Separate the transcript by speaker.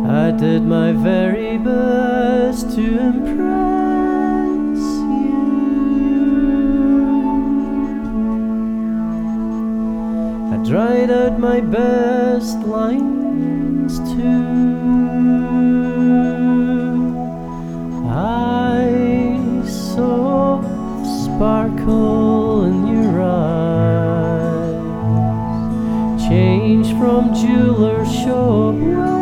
Speaker 1: I did my very best to impress you. I tried out my best lines too. I saw the sparkle in your eyes, change from jeweler's show.